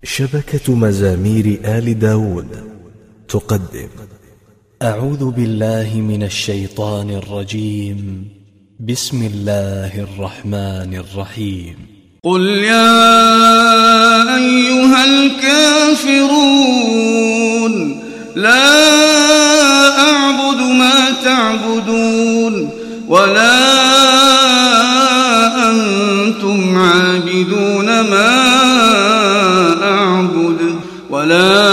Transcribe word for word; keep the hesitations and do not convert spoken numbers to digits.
شبكة مزامير آل داود تقدم. أعوذ بالله من الشيطان الرجيم. بسم الله الرحمن الرحيم. قل يا أيها الكافرون لا أعبد ما تعبدون ولا أنتم عابدون ما أعبد ولا